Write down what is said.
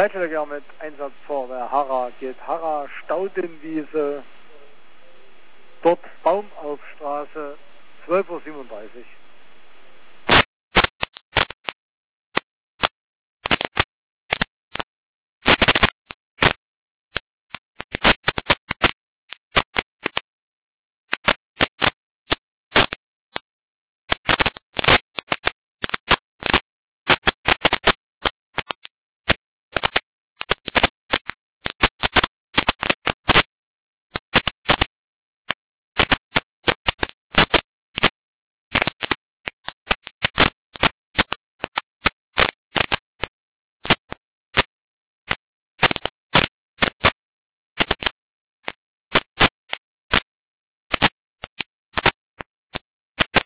Leitverkehr mit Einsatzfeuerwehr Harra geht. Harra, Staudenwiese, dort Baumaufstraße, 12:37 Uhr.